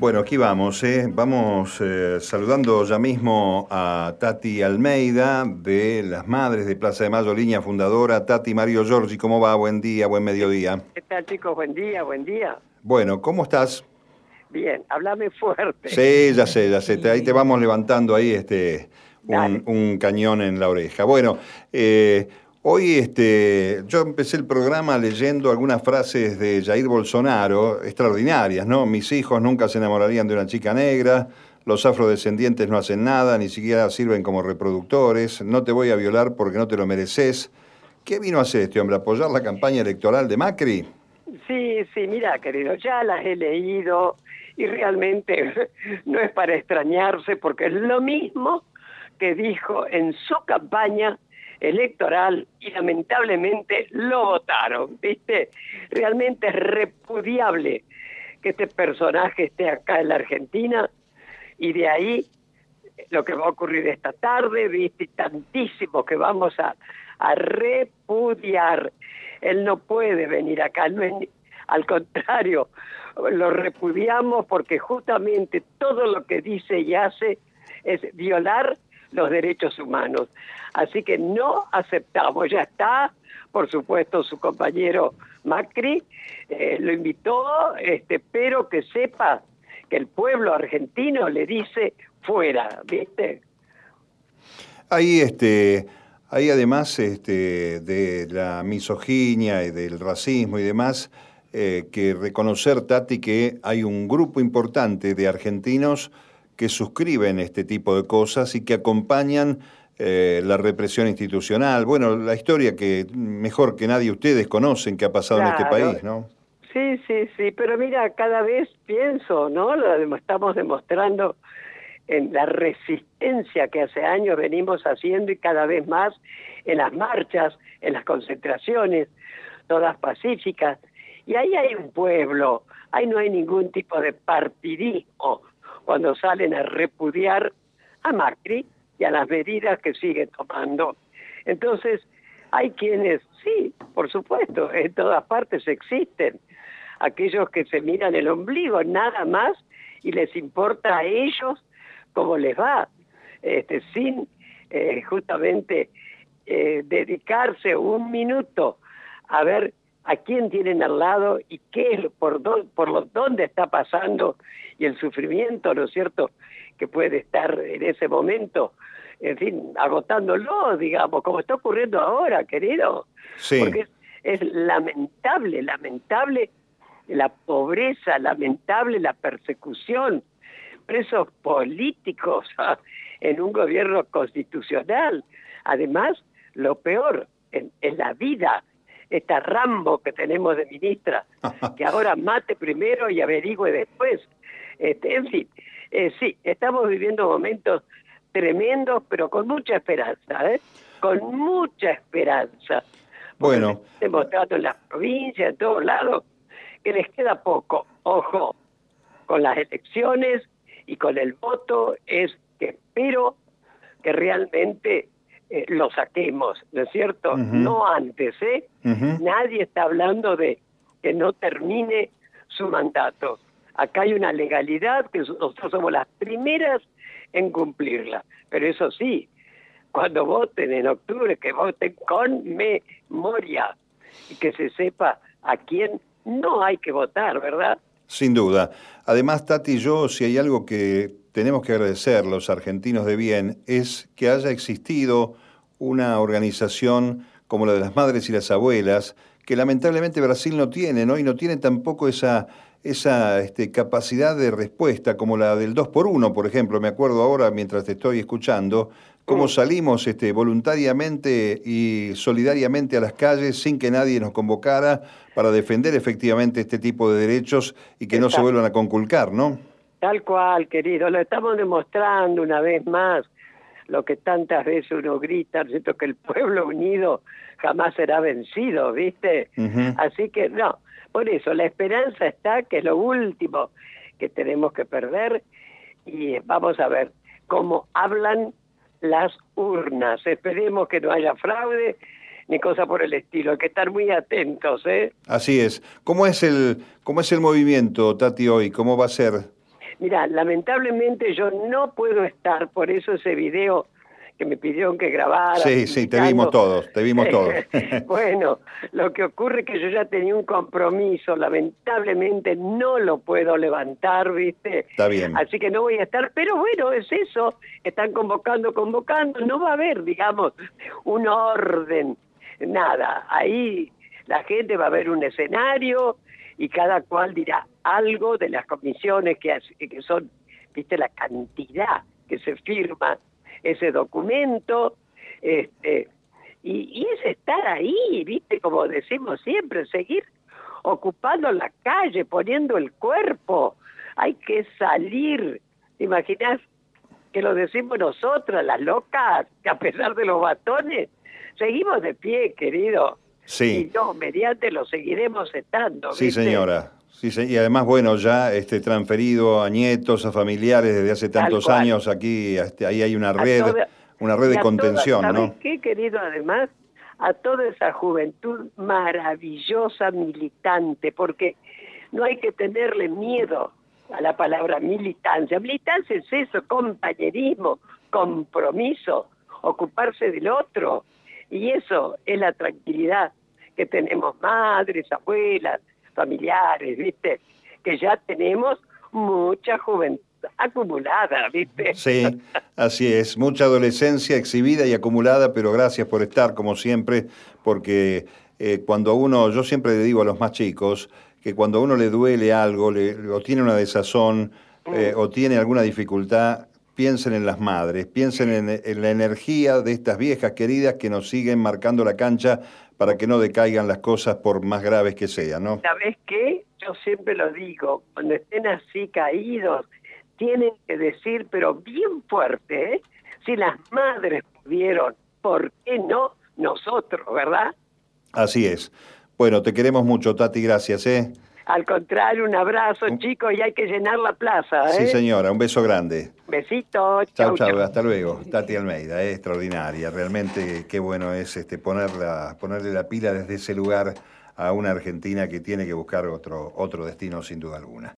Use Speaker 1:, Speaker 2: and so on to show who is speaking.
Speaker 1: Bueno, aquí vamos, vamos saludando ya mismo a Tati Almeida de Las Madres de Plaza de Mayo, línea fundadora. Tati, Mario Giorgi, ¿cómo va? Buen día, buen mediodía.
Speaker 2: ¿Qué tal, chicos? Buen día, buen día.
Speaker 1: Bueno, ¿cómo estás?
Speaker 2: Bien, háblame fuerte.
Speaker 1: Sí, ya sé, ahí te vamos levantando ahí
Speaker 2: Dale.
Speaker 1: un cañón en la oreja. Bueno, hoy yo empecé el programa leyendo algunas frases de Jair Bolsonaro, extraordinarias, ¿no? Mis hijos nunca se enamorarían de una chica negra, los afrodescendientes no hacen nada, ni siquiera sirven como reproductores, no te voy a violar porque no te lo mereces. ¿Qué vino a hacer este hombre? ¿Apoyar la campaña electoral de Macri?
Speaker 2: Sí, sí, mira, querido, ya las he leído y realmente no es para extrañarse porque es lo mismo que dijo en su campaña electoral y lamentablemente lo votaron, ¿viste? Realmente es repudiable que este personaje esté acá en la Argentina y de ahí lo que va a ocurrir esta tarde, ¿viste? Y tantísimo que vamos a repudiar. Él no puede venir acá, no es, al contrario, lo repudiamos porque justamente todo lo que dice y hace es violar los derechos humanos. Así que no aceptamos, ya está, por supuesto, su compañero Macri lo invitó, pero que sepa que el pueblo argentino le dice fuera, ¿viste?
Speaker 1: Ahí, hay además de la misoginia y del racismo y demás, que reconocer, Tati, que hay un grupo importante de argentinos que suscriben este tipo de cosas y que acompañan la represión institucional. Bueno, la historia que mejor que nadie ustedes conocen que ha pasado en este
Speaker 2: Claro,
Speaker 1: país, ¿no?
Speaker 2: sí, sí, sí, pero mira, cada vez pienso, ¿no? Estamos demostrando en la resistencia que hace años venimos haciendo y cada vez más en las marchas, en las concentraciones, todas pacíficas. Y ahí hay un pueblo, ahí no hay ningún tipo de partidismo cuando salen a repudiar a Macri y a las medidas que sigue tomando. Entonces, hay quienes, sí, por supuesto, en todas partes existen aquellos que se miran el ombligo nada más y les importa a ellos cómo les va, sin justamente dedicarse un minuto a ver a quién tienen al lado y qué es dónde está pasando y el sufrimiento, ¿no es cierto?, que puede estar en ese momento, en fin, agotándolo, digamos, como está ocurriendo ahora, querido,
Speaker 1: Sí.
Speaker 2: porque es lamentable la pobreza, lamentable la persecución, presos políticos en un gobierno constitucional. Además, lo peor, en la vida, esta Rambo que tenemos de ministra, que ahora mate primero y averigüe después. En fin, sí, estamos viviendo momentos tremendos, pero con mucha esperanza, ¿eh? Con mucha esperanza, porque se
Speaker 1: Bueno,
Speaker 2: está demostrando en las provincias, en todos lados, que les queda poco. Ojo, con las elecciones y con el voto es que espero que realmente lo saquemos, ¿no es cierto?
Speaker 1: ujú,
Speaker 2: No antes, ¿eh?
Speaker 1: ujú.
Speaker 2: Nadie está hablando de que no termine su mandato. Acá hay una legalidad que nosotros somos las primeras en cumplirla. Pero eso sí, cuando voten en octubre, que voten con memoria y que se sepa a quién no hay que votar, ¿verdad?
Speaker 1: Sin duda. Además, Tati, yo, si hay algo que tenemos que agradecer los argentinos de bien, es que haya existido una organización como la de las madres y las abuelas, que lamentablemente Brasil no tiene, ¿no? Y no tiene tampoco esa capacidad de respuesta como la del 2x1, por ejemplo. Me acuerdo ahora, mientras te estoy escuchando, cómo
Speaker 2: Mm,
Speaker 1: salimos voluntariamente y solidariamente a las calles sin que nadie nos convocara para defender efectivamente este tipo de derechos y que no se
Speaker 2: exacto.
Speaker 1: vuelvan a conculcar, ¿no?
Speaker 2: Tal cual, querido, lo estamos demostrando una vez más, lo que tantas veces uno grita, ¿no es cierto?, que el pueblo unido jamás será vencido, ¿viste?
Speaker 1: Ujú.
Speaker 2: Así que no, por eso la esperanza está, que es lo último que tenemos que perder, y vamos a ver cómo hablan las urnas. Esperemos que no haya fraude ni cosa por el estilo, hay que estar muy atentos, ¿eh?
Speaker 1: Así es. ¿Cómo es el movimiento, Tati, hoy? ¿Cómo va a ser?
Speaker 2: Mira, lamentablemente yo no puedo estar, por eso ese video que me pidieron que grabara.
Speaker 1: Sí, sí, te vimos todos, te vimos todos.
Speaker 2: Bueno, lo que ocurre es que yo ya tenía un compromiso, lamentablemente no lo puedo levantar, ¿viste?
Speaker 1: Está bien.
Speaker 2: Así que no voy a estar, pero bueno, es eso, están convocando, no va a haber, digamos, un orden, nada, ahí la gente va a ver un escenario y cada cual dirá algo de las comisiones que son, ¿viste? La cantidad que se firma ese documento, y es estar ahí, ¿viste? Como decimos siempre, seguir ocupando la calle, poniendo el cuerpo. Hay que salir. ¿Te imaginas que lo decimos nosotras, las locas, que a pesar de los bastones, seguimos de pie, querido?
Speaker 1: Sí.
Speaker 2: Y no, mediante lo seguiremos estando, ¿viste?
Speaker 1: Sí, señora. Sí, y además, bueno, ya transferido a nietos, a familiares desde hace tantos años, aquí, ahí hay una red de contención,
Speaker 2: ¿sabes
Speaker 1: ¿no?
Speaker 2: qué, querido? Además, a toda esa juventud maravillosa, militante, porque no hay que tenerle miedo a la palabra militancia. Militancia es eso, compañerismo, compromiso, ocuparse del otro, y eso es la tranquilidad que tenemos madres, abuelas, familiares, ¿viste? Que ya tenemos mucha juventud acumulada, ¿viste?
Speaker 1: Sí, así es, mucha adolescencia exhibida y acumulada, pero gracias por estar, como siempre, porque cuando uno, yo siempre le digo a los más chicos, que cuando a uno le duele algo, o tiene una desazón, o tiene alguna dificultad, piensen en las madres, piensen en la energía de estas viejas queridas que nos siguen marcando la cancha para que no decaigan las cosas por más graves que sean, ¿no?
Speaker 2: ¿Sabés qué? Yo siempre lo digo, cuando estén así caídos, tienen que decir, pero bien fuerte, ¿eh? Si las madres pudieron, ¿por qué no nosotros, verdad?
Speaker 1: Así es. Bueno, te queremos mucho, Tati, gracias, ¿eh?
Speaker 2: Al contrario, un abrazo, chicos, y hay que llenar la plaza, ¿eh?
Speaker 1: Sí, señora, un beso grande.
Speaker 2: Besitos.
Speaker 1: Chau, hasta luego. Tati Almeida, es extraordinaria. Realmente qué bueno es ponerle la pila desde ese lugar a una Argentina que tiene que buscar otro destino sin duda alguna.